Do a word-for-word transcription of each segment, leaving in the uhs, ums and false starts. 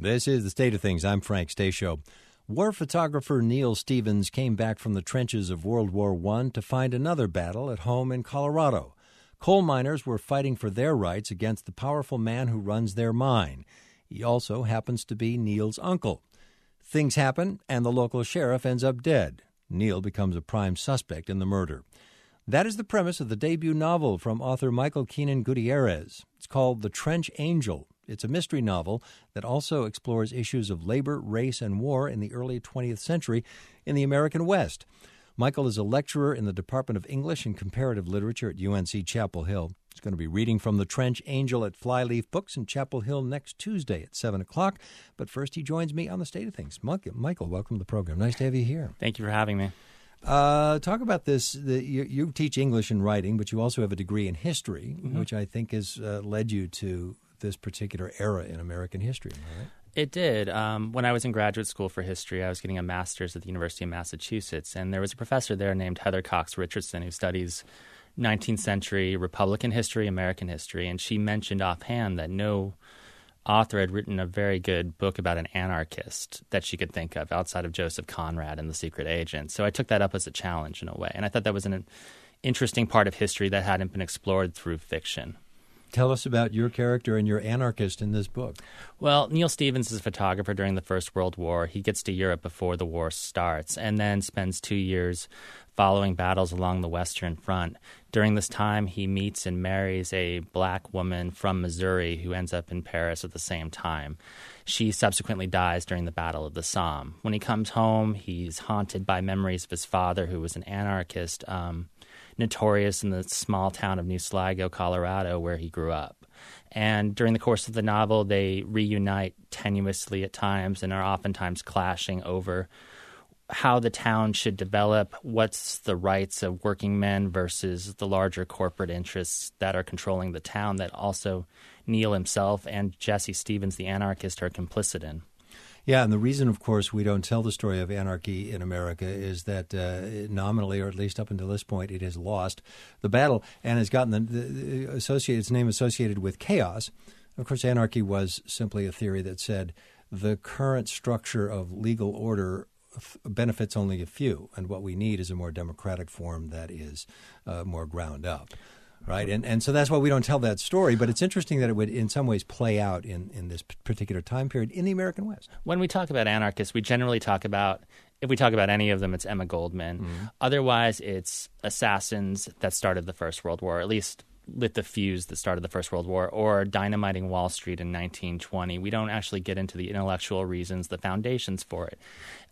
This is The State of Things. I'm Frank Stasio. War photographer Neal Stevens came back from the trenches of World War One to find another battle at home in Colorado. Coal miners were fighting for their rights against the powerful man who runs their mine. He also happens to be Neal's uncle. Things happen, and the local sheriff ends up dead. Neal becomes a prime suspect in the murder. That is the premise of the debut novel from author Michael Keenan Gutierrez. It's called The Trench Angel. It's a mystery novel that also explores issues of labor, race, and war in the early twentieth century in the American West. Michael is a lecturer in the Department of English and Comparative Literature at U N C Chapel Hill. He's going to be reading from The Trench Angel at Flyleaf Books in Chapel Hill next Tuesday at seven o'clock. But first, he joins me on The State of Things. Michael, welcome to the program. Nice to have you here. Thank you for having me. Uh, talk about this. The, you, you teach English and writing, but you also have a degree in history, mm-hmm. which I think has uh, led you to this particular era in American history. Am I right? It did. Um, when I was in graduate school for history, I was getting a master's at the University of Massachusetts, and there was a professor there named Heather Cox Richardson who studies nineteenth century Republican history, American history, and she mentioned offhand that no author had written a very good book about an anarchist that she could think of outside of Joseph Conrad and The Secret Agent. So I took that up as a challenge in a way, and I thought that was an interesting part of history that hadn't been explored through fiction. Tell us about your character and your anarchist in this book. Well, Neal Stevens is a photographer during the First World War. He gets to Europe before the war starts and then spends two years following battles along the Western Front. During this time, he meets and marries a black woman from Missouri who ends up in Paris at the same time. She subsequently dies during the Battle of the Somme. When he comes home, he's haunted by memories of his father, who was an anarchist, um, notorious in the small town of New Sligo, Colorado, where he grew up. And during the course of the novel, they reunite tenuously at times and are oftentimes clashing over how the town should develop, what's the rights of working men versus the larger corporate interests that are controlling the town that also Neal himself and Jesse Stevens, the anarchist, are complicit in. Yeah, and the reason, of course, we don't tell the story of anarchy in America is that uh, nominally, or at least up until this point, it has lost the battle and has gotten the, the associated, its name associated with chaos. Of course, anarchy was simply a theory that said the current structure of legal order benefits only a few, and what we need is a more democratic form that is uh, more ground up. Right, and and so that's why we don't tell that story, but it's interesting that it would in some ways play out in, in this particular time period in the American West. When we talk about anarchists, we generally talk about, if we talk about any of them, it's Emma Goldman. Mm-hmm. Otherwise, it's assassins that started the First World War, at least lit the fuse that started the First World War, or dynamiting Wall Street in nineteen twenty. We don't actually get into the intellectual reasons, the foundations for it.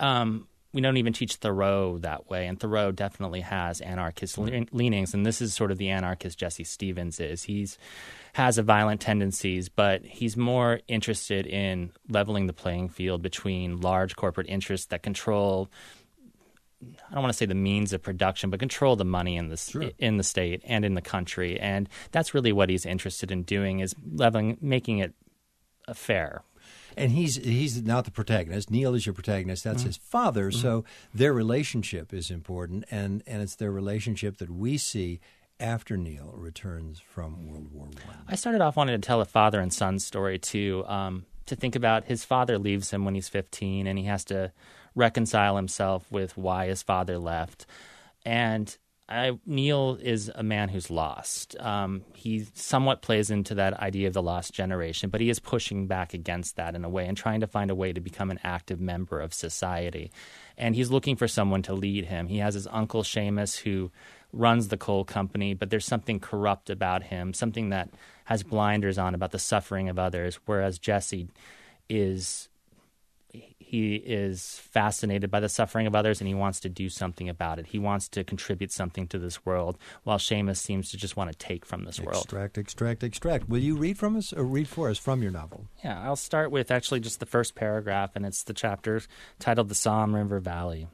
Um We don't even teach Thoreau that way, and Thoreau definitely has anarchist le- leanings, and this is sort of the anarchist Jesse Stevens is. He's has a violent tendencies, but he's more interested in leveling the playing field between large corporate interests that control, I don't want to say the means of production, but control the money in the, sure. in the state and in the country, and that's really what he's interested in doing, is leveling, making it fair. And he's he's not the protagonist. Neal is your protagonist. That's mm-hmm. his father. Mm-hmm. So their relationship is important, and, and it's their relationship that we see after Neal returns from World War One. I started off wanting to tell a father and son story, too, um, to think about his father leaves him when he's fifteen, and he has to reconcile himself with why his father left. And I, Neal is a man who's lost. Um, he somewhat plays into that idea of the lost generation, but he is pushing back against that in a way and trying to find a way to become an active member of society. And he's looking for someone to lead him. He has his uncle Seamus, who runs the coal company, but there's something corrupt about him, something that has blinders on about the suffering of others, whereas Jesse is... He is fascinated by the suffering of others, and he wants to do something about it. He wants to contribute something to this world, while Seamus seems to just want to take from this world. Extract, extract, extract. Will you read from us or read for us from your novel? Yeah, I'll start with actually just the first paragraph, and it's the chapter titled The Somme River Valley.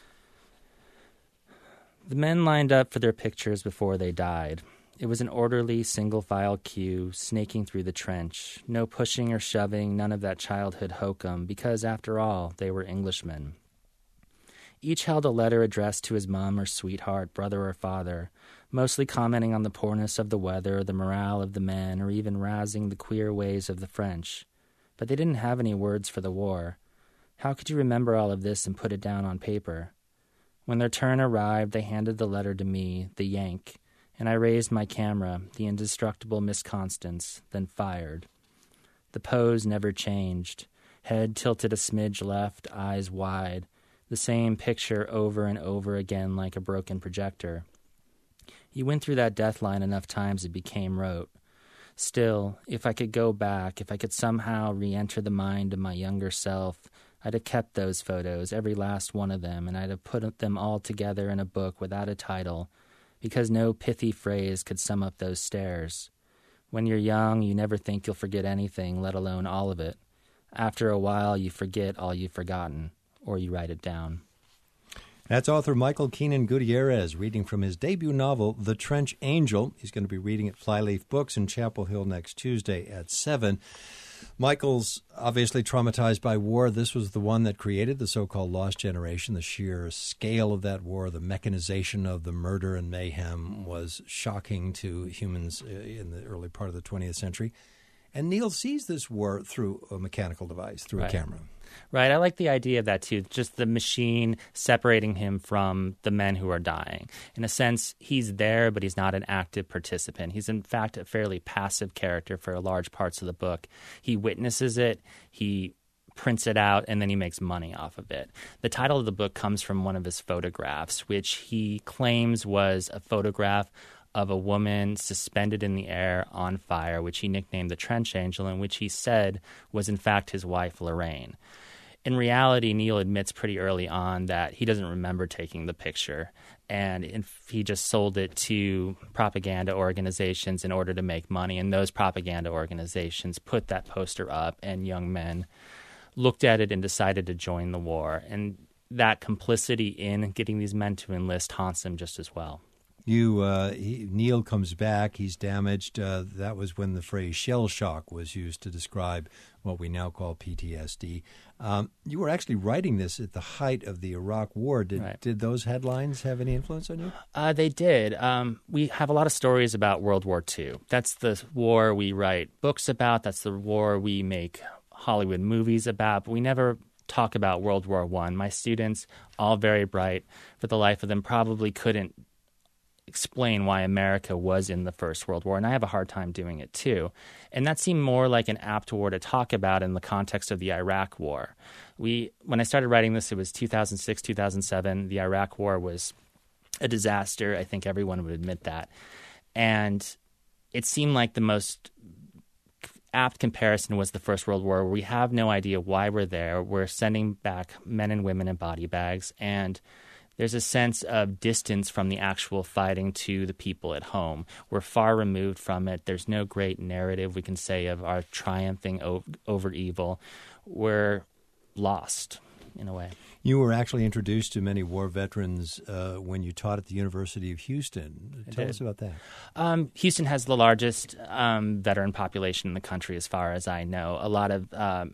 The men lined up for their pictures before they died. It was an orderly, single-file queue, snaking through the trench. No pushing or shoving, none of that childhood hokum, because, after all, they were Englishmen. Each held a letter addressed to his mum or sweetheart, brother or father, mostly commenting on the poorness of the weather, the morale of the men, or even rousing the queer ways of the French. but they didn't have any words for the war. How could you remember all of this and put it down on paper? When their turn arrived, they handed the letter to me, the Yank, and I raised my camera, the indestructible Miss Constance, then fired. The pose never changed. Head tilted a smidge left, eyes wide. The same picture over and over again like a broken projector. You went through that death line enough times it became rote. Still, if I could go back, if I could somehow re-enter the mind of my younger self, I'd have kept those photos, every last one of them, and I'd have put them all together in a book without a title, because no pithy phrase could sum up those stares. When you're young, you never think you'll forget anything, let alone all of it. After a while, you forget all you've forgotten, or you write it down. That's author Michael Keenan Gutierrez reading from his debut novel, The Trench Angel. He's going to be reading at Flyleaf Books in Chapel Hill next Tuesday at seven. Michael's obviously traumatized by war. This was the one that created the so-called Lost Generation. The sheer scale of that war, the mechanization of the murder and mayhem was shocking to humans in the early part of the twentieth century. And Neil sees this war through a mechanical device, through Right. a camera. Right. I like the idea of that, too, just the machine separating him from the men who are dying. In a sense, he's there, but he's not an active participant. He's, in fact, a fairly passive character for large parts of the book. He witnesses it, he prints it out, and then he makes money off of it. The title of the book comes from one of his photographs, which he claims was a photograph of a woman suspended in the air on fire, which he nicknamed the Trench Angel, and which he said was, in fact, his wife, Lorraine. In reality, Neil admits pretty early on that he doesn't remember taking the picture, and he just sold it to propaganda organizations in order to make money, and those propaganda organizations put that poster up, and young men looked at it and decided to join the war. And that complicity in getting these men to enlist haunts him just as well. You, uh, he, Neil comes back. He's damaged. Uh, that was when the phrase shell shock was used to describe what we now call P T S D. Um, you were actually writing this at the height of the Iraq War. Did Right. did those headlines have any influence on you? Uh, they did. Um, we have a lot of stories about World War Two. That's the war we write books about. That's the war we make Hollywood movies about. But we never talk about World War One. My students, all very bright, for the life of them, probably couldn't explain why America was in the First World War, and I have a hard time doing it too. And that seemed more like an apt war to talk about in the context of the Iraq War. We, when I started writing this, it was two thousand six, two thousand seven. The Iraq War was a disaster. I think everyone would admit that. And it seemed like the most apt comparison was the First World War, where we have no idea why we're there. We're sending back men and women in body bags, and there's a sense of distance from the actual fighting to the people at home. We're far removed from it. There's no great narrative we can say of our triumphing o- over evil. We're lost, in a way. You were actually introduced to many war veterans uh, when you taught at the University of Houston. I Tell did. us about that. Um, Houston has the largest um, veteran population in the country, as far as I know. A lot of um,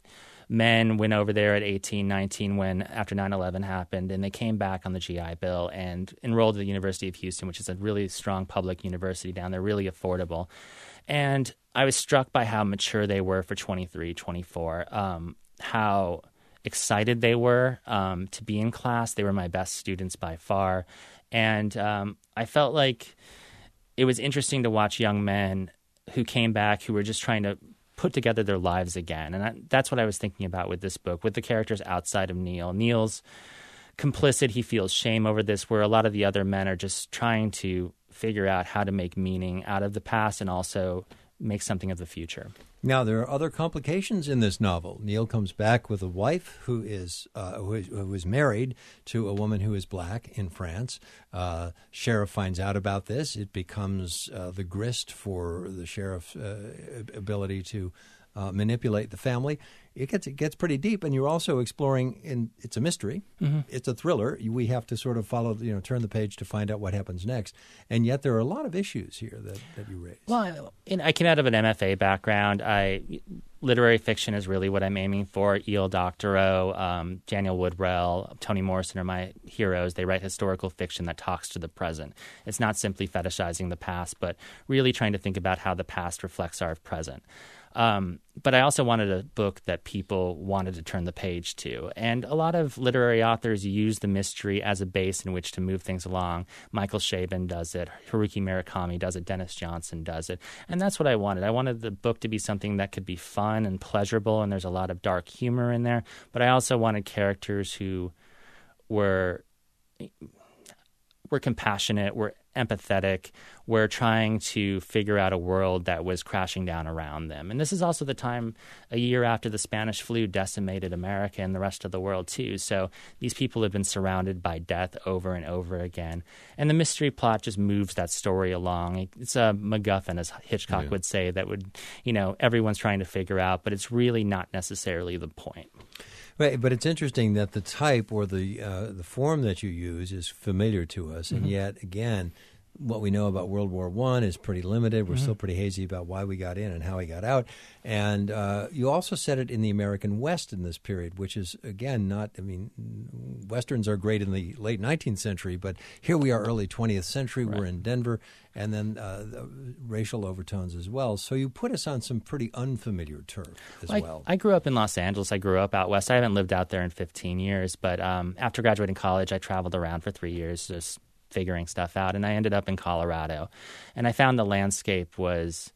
men went over there at eighteen, nineteen when after nine eleven happened, and they came back on the G I Bill and enrolled at the University of Houston, which is a really strong public university down there, really affordable. And I was struck by how mature they were for twenty-three, twenty-four, um, how excited they were um, to be in class. They were my best students by far. And um, I felt like it was interesting to watch young men who came back who were just trying to put together their lives again. And I, that's what I was thinking about with this book, with the characters outside of Neil. Neil's complicit. He feels shame over this, where a lot of the other men are just trying to figure out how to make meaning out of the past and also make something of the future. Now, there are other complications in this novel. Neil comes back with a wife who is uh, who is, who is married to a woman who is black in France. Uh, sheriff finds out about this. It becomes uh, the grist for the sheriff's uh, ability to uh, manipulate the family. It gets it gets pretty deep, and you're also exploring. And it's a mystery. Mm-hmm. It's a thriller. We have to sort of follow, you know, turn the page to find out what happens next. And yet, there are a lot of issues here that, that you raise. Well, in, I came out of an M F A background. I literary fiction is really what I'm aiming for. E L Doctorow, um, Daniel Woodrell, Toni Morrison are my heroes. They write historical fiction that talks to the present. It's not simply fetishizing the past, but really trying to think about how the past reflects our present. Um, but I also wanted a book that people wanted to turn the page to. And a lot of literary authors use the mystery as a base in which to move things along. Michael Chabon does it. Haruki Murakami does it. Dennis Johnson does it. And that's what I wanted. I wanted the book to be something that could be fun and pleasurable, and there's a lot of dark humor in there. But I also wanted characters who were were compassionate, were empathetic, were trying to figure out a world that was crashing down around them. And this is also the time, a year after the Spanish flu decimated America and the rest of the world too. So these people have been surrounded by death over and over again. And the mystery plot just moves that story along. It's a MacGuffin, as Hitchcock yeah. would say, that would, you know, everyone's trying to figure out, but it's really not necessarily the point. Right, but it's interesting that the type or the uh, the form that you use is familiar to us, and mm-hmm. yet, again, what we know about World War One is pretty limited. We're mm-hmm. still pretty hazy about why we got in and how we got out. And uh, you also set it in the American West in this period, which is, again, not, I mean, Westerns are great in the late nineteenth century, but here we are early twentieth century. Right. We're in Denver, and then uh, the racial overtones as well. So you put us on some pretty unfamiliar turf as well. well. I, I grew up in Los Angeles. I grew up out west. I haven't lived out there in fifteen years, but um, after graduating college, I traveled around for three years just figuring stuff out, and I ended up in Colorado. And I found the landscape was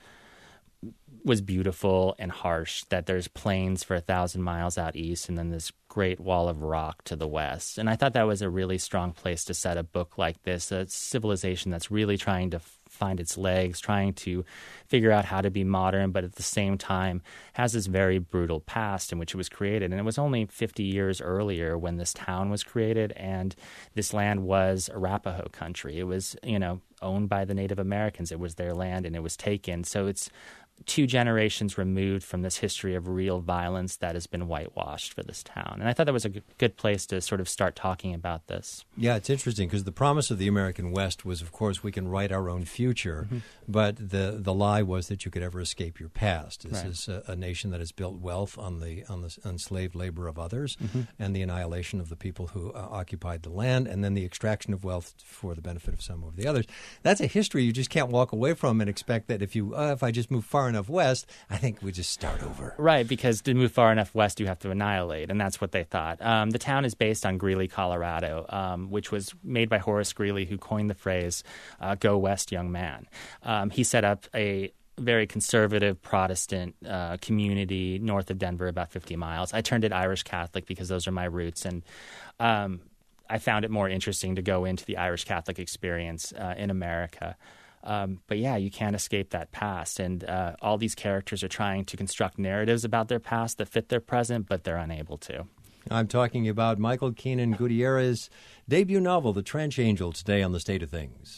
was beautiful and harsh, that there's plains for a thousand miles out east and then this great wall of rock to the west. And I thought that was a really strong place to set a book like this, a civilization that's really trying to find its legs, trying to figure out how to be modern, but at the same time has this very brutal past in which it was created. And it was only fifty years earlier when this town was created, and this land was Arapaho country. It was, you know, owned by the Native Americans. It was their land, and it was taken. So it's two generations removed from this history of real violence that has been whitewashed for this town. And I thought that was a good place to sort of start talking about this. Yeah, it's interesting because the promise of the American West was, of course, we can write our own future, mm-hmm. but the the lie was that you could ever escape your past. This right. is a, a nation that has built wealth on the on the enslaved labor of others mm-hmm. and the annihilation of the people who uh, occupied the land, and then the extraction of wealth for the benefit of some over the others. That's a history you just can't walk away from and expect that if you uh, if I just move far enough west, I think we just start over. Right, because to move far enough west, you have to annihilate, and that's what they thought. Um, the town is based on Greeley, Colorado, um, which was made by Horace Greeley, who coined the phrase, uh, "Go West, young man." Um, he set up a very conservative Protestant uh, community north of Denver, about fifty miles. I turned it Irish Catholic because those are my roots, and um, I found it more interesting to go into the Irish Catholic experience uh, in America. Um, but yeah, you can't escape that past. And uh, all these characters are trying to construct narratives about their past that fit their present, but they're unable to. I'm talking about Michael Keenan Gutierrez's debut novel, The Trench Angel, today on The State of Things.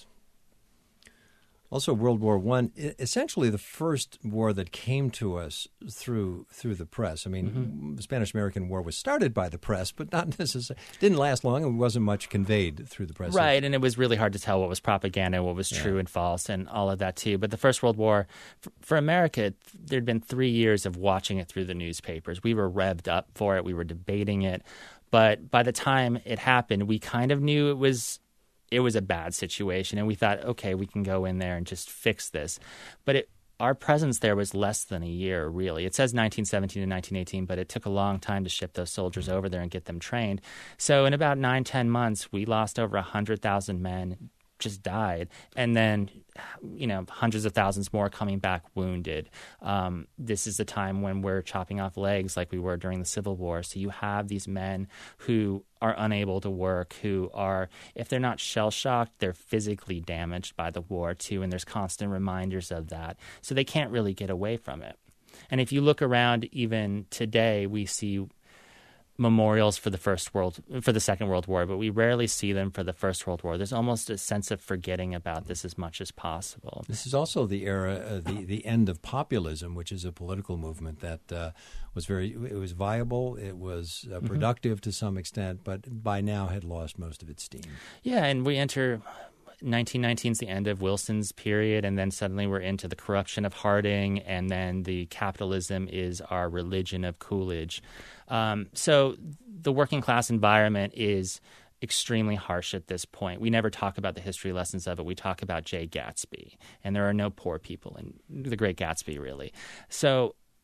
Also, World War One, essentially the first war that came to us through through the press. I mean, mm-hmm. the Spanish-American War was started by the press, but not necessarily didn't last long, and wasn't much conveyed through the press. Right, and it was really hard to tell what was propaganda, what was true yeah. and false, and all of that too. But the First World War, for, for America, there'd been three years of watching it through the newspapers. We were revved up for it. We were debating it. But by the time it happened, we kind of knew it was it was a bad situation, and we thought, okay, we can go in there and just fix this. But it, our presence there was less than a year, really. It says nineteen seventeen to nineteen eighteen, but it took a long time to ship those soldiers over there and get them trained. So in about nine, ten months, we lost over one hundred thousand men, just died. And then, you know, hundreds of thousands more coming back wounded. Um, this is the time when we're chopping off legs like we were during the Civil War. So you have these men who are unable to work, who are, if they're not shell-shocked, they're physically damaged by the war too, and there's constant reminders of that. So they can't really get away from it. And if you look around even today, we see memorials for the first world, for the Second World War, but we rarely see them for the First World War. There's almost a sense of forgetting about this as much as possible. This is also the era, uh, the the end of populism, which is a political movement that uh, was very, it was viable, it was uh, productive mm-hmm. to some extent, but by now had lost most of its steam. Yeah, and we enter nineteen nineteen is the end of Wilson's period, and then suddenly we're into the corruption of Harding, and then the capitalism is our religion of Coolidge. Um, so the working class environment is extremely harsh at this point. We never talk about the history lessons of it. We talk about Jay Gatsby, and there are no poor people in The Great Gatsby, really. So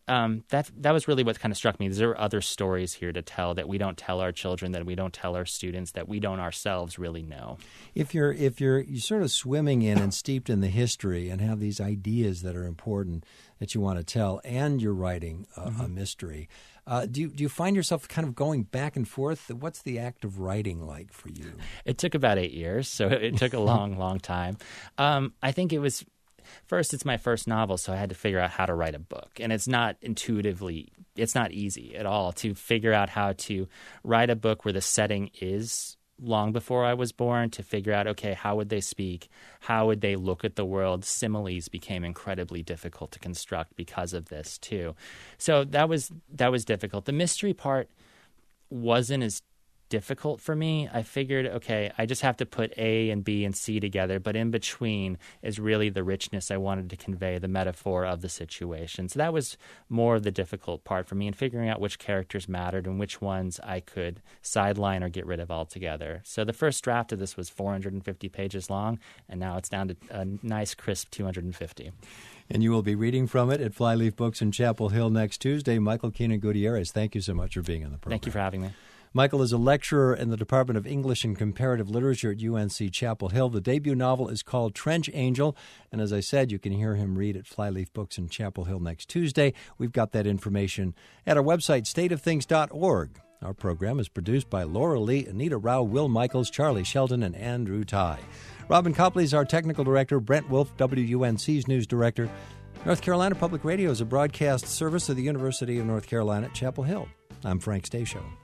um, that that was really what kind of struck me. There are other stories here to tell that we don't tell our children, that we don't tell our students, that we don't ourselves really know. If you're if you're you're sort of swimming in and steeped in the history and have these ideas that are important that you want to tell, and you're writing a, mm-hmm. a mystery, uh, do you do you find yourself kind of going back and forth? What's the act of writing like for you? It took about eight years, so it took a long, long time. Um, I think it was. First, it's my first novel, so I had to figure out how to write a book. And it's not intuitively, it's not easy at all to figure out how to write a book where the setting is long before I was born, to figure out, okay, how would they speak? How would they look at the world? Similes became incredibly difficult to construct because of this, too. So that was that was difficult. The mystery part wasn't as difficult for me. I figured, okay, I just have to put A and B and C together, but in between is really the richness I wanted to convey, the metaphor of the situation. So that was more of the difficult part for me, in figuring out which characters mattered and which ones I could sideline or get rid of altogether. So the first draft of this was four hundred fifty pages long, and now it's down to a nice, crisp two hundred fifty. And you will be reading from it at Flyleaf Books in Chapel Hill next Tuesday. Michael Keenan Gutierrez, thank you so much for being on the program. Thank you for having me. Michael is a lecturer in the Department of English and Comparative Literature at U N C Chapel Hill. The debut novel is called Trench Angel, and as I said, you can hear him read at Flyleaf Books in Chapel Hill next Tuesday. We've got that information at our website, state of things dot org. Our program is produced by Laura Lee, Anita Rao, Will Michaels, Charlie Shelton, and Andrew Ty. Robin Copley is our technical director. Brent Wolf, W U N C's news director. North Carolina Public Radio is a broadcast service of the University of North Carolina at Chapel Hill. I'm Frank Stasio.